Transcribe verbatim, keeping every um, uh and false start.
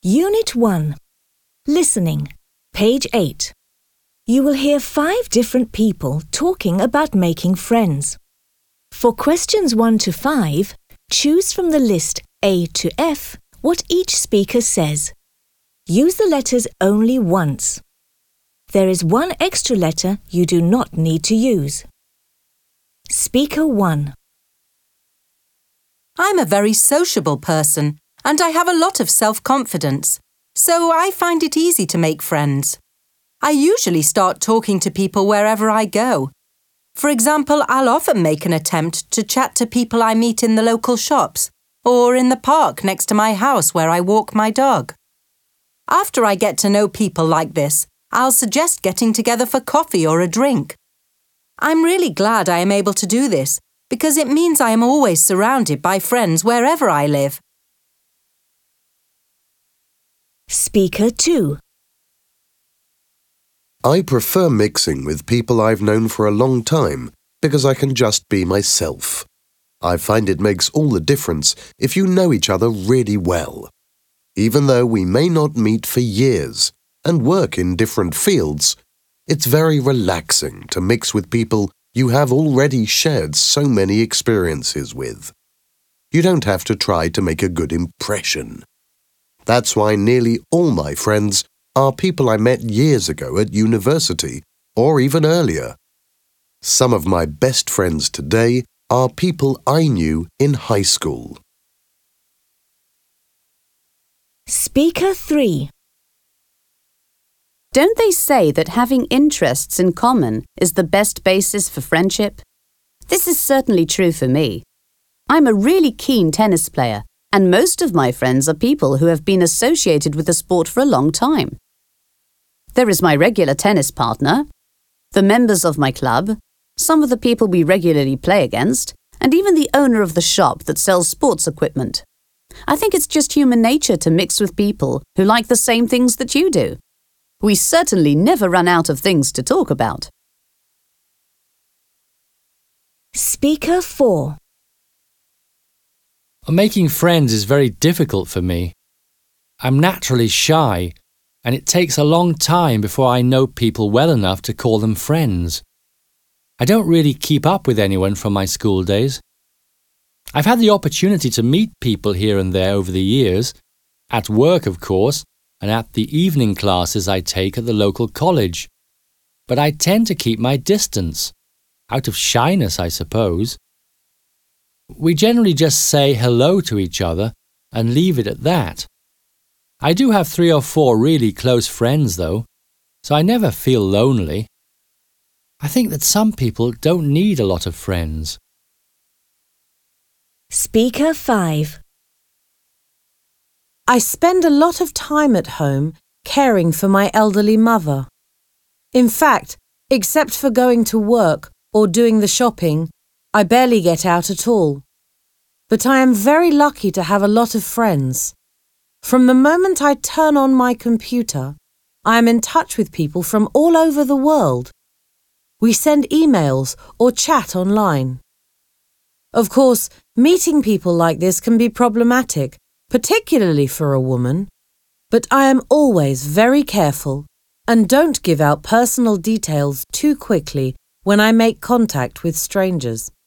Unit one. Listening. Page eight. You will hear five different people talking about making friends. For questions one to five, choose from the list A to F what each speaker says. Use the letters only once. There is one extra letter you do not need to use. Speaker one. I'm a very sociable person and I have a lot of self-confidence, so I find it easy to make friends. I usually start talking to people wherever I go. For example, I'll often make an attempt to chat to people I meet in the local shops or in the park next to my house where I walk my dog. After I get to know people like this, I'll suggest getting together for coffee or a drink. I'm really glad I am able to do this because it means I am always surrounded by friends wherever I live. Speaker two. I prefer mixing with people I've known for a long time because I can just be myself. I find it makes all the difference if you know each other really well. Even though we may not meet for years and work in different fields, it's very relaxing to mix with people you have already shared so many experiences with. You don't have to try to make a good impression. That's why nearly all my friends are people I met years ago at university or even earlier. Some of my best friends today are people I knew in high school. Speaker three. Don't they say that having interests in common is the best basis for friendship? This is certainly true for me. I'm a really keen tennis player, and most of my friends are people who have been associated with the sport for a long time. There is my regular tennis partner, the members of my club, some of the people we regularly play against, and even the owner of the shop that sells sports equipment. I think it's just human nature to mix with people who like the same things that you do. We certainly never run out of things to talk about. Speaker four. Making friends is very difficult for me. I'm naturally shy, and it takes a long time before I know people well enough to call them friends. I don't really keep up with anyone from my school days. I've had the opportunity to meet people here and there over the years, at work of course, and at the evening classes I take at the local college. But I tend to keep my distance, out of shyness, I suppose. We generally just say hello to each other and leave it at that. I do have three or four really close friends, though, so I never feel lonely. I think that some people don't need a lot of friends. Speaker five. I spend a lot of time at home caring for my elderly mother. In fact, except for going to work or doing the shopping, I barely get out at all. But I am very lucky to have a lot of friends. From the moment I turn on my computer, I am in touch with people from all over the world. We send emails or chat online. Of course, meeting people like this can be problematic, particularly for a woman, but I am always very careful and don't give out personal details too quickly when I make contact with strangers.